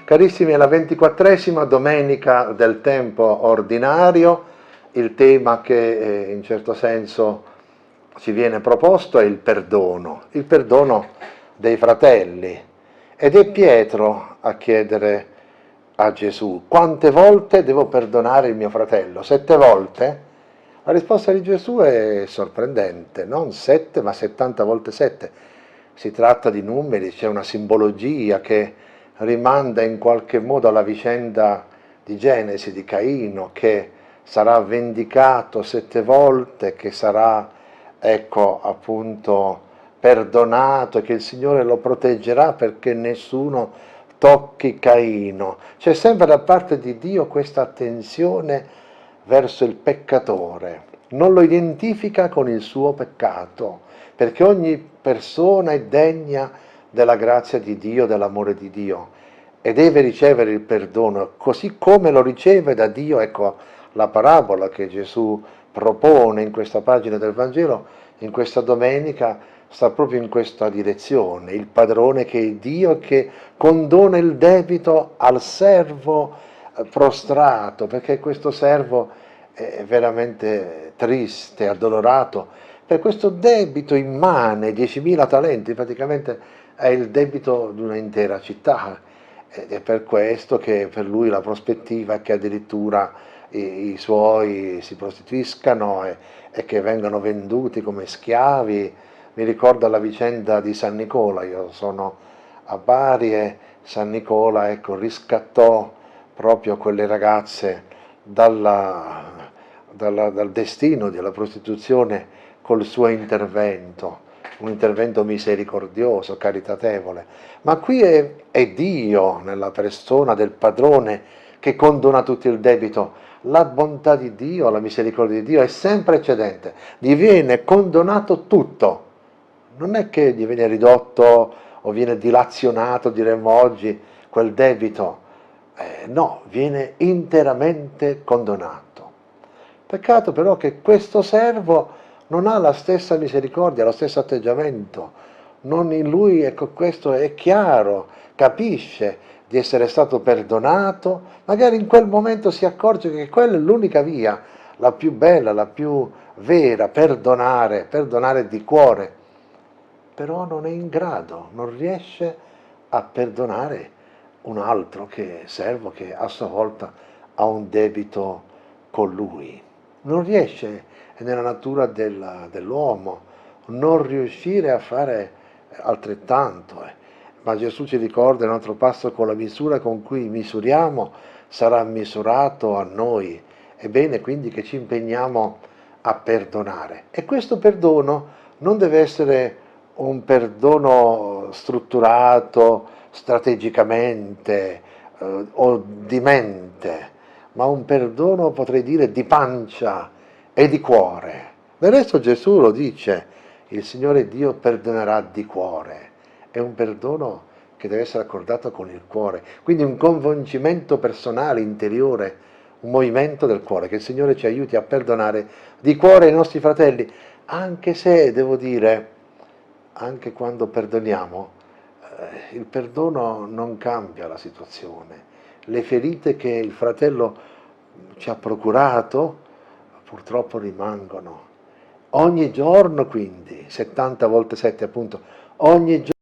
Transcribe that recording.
Carissimi, è la 24esima domenica del tempo ordinario. Il tema che in certo senso ci viene proposto è il perdono dei fratelli. Ed è Pietro a chiedere a Gesù: quante volte devo perdonare il mio fratello? 7 volte? La risposta di Gesù è sorprendente, non 7 ma 70 volte 7. Si tratta di numeri, c'è una simbologia che rimanda in qualche modo alla vicenda di Genesi, di Caino, che sarà vendicato 7 volte, che sarà, ecco, appunto, perdonato e che il Signore lo proteggerà perché nessuno tocchi Caino. C'è sempre da parte di Dio questa attenzione verso il peccatore, non lo identifica con il suo peccato, perché ogni persona è degna della grazia di Dio, dell'amore di Dio e deve ricevere il perdono, così come lo riceve da Dio. Ecco la parabola che Gesù propone in questa pagina del Vangelo, in questa domenica, sta proprio in questa direzione. Il padrone che è Dio, che condona il debito al servo prostrato, perché questo servo è veramente triste, addolorato, per questo debito immane, 10.000 talenti, praticamente è il debito di un'intera città. Ed è per questo che per lui la prospettiva è che addirittura i suoi si prostituiscano e che vengano venduti come schiavi. Mi ricorda la vicenda di San Nicola, io sono a Bari e San Nicola, ecco, riscattò proprio quelle ragazze dal destino della prostituzione col suo intervento, un intervento misericordioso, caritatevole. Ma qui è Dio, nella persona del padrone, che condona tutto il debito. La bontà di Dio, la misericordia di Dio è sempre eccedente, gli viene condonato tutto. Non è che gli viene ridotto o viene dilazionato, diremmo oggi, quel debito. No, viene interamente condonato. Peccato però che questo servo non ha la stessa misericordia, lo stesso atteggiamento. Non in lui, ecco, questo è chiaro, capisce di essere stato perdonato, magari in quel momento si accorge che quella è l'unica via, la più bella, la più vera, perdonare di cuore, però non è in grado, non riesce a perdonare un altro servo che a sua volta ha un debito con lui. Non riesce, è nella natura dell'uomo, non riuscire a fare altrettanto. Ma Gesù ci ricorda in un altro passo: con la misura con cui misuriamo sarà misurato a noi. È bene quindi che ci impegniamo a perdonare. E questo perdono non deve essere un perdono strutturato strategicamente o di mente, ma un perdono, potrei dire, di pancia e di cuore. Del resto Gesù lo dice: il Signore Dio perdonerà di cuore. È un perdono che deve essere accordato con il cuore, quindi un coinvolgimento personale, interiore, un movimento del cuore. Che il Signore ci aiuti a perdonare di cuore i nostri fratelli, anche se, devo dire, anche quando perdoniamo, il perdono non cambia la situazione. Le ferite che il fratello ci ha procurato purtroppo rimangono. Ogni giorno quindi, 70 volte 7 appunto, ogni giorno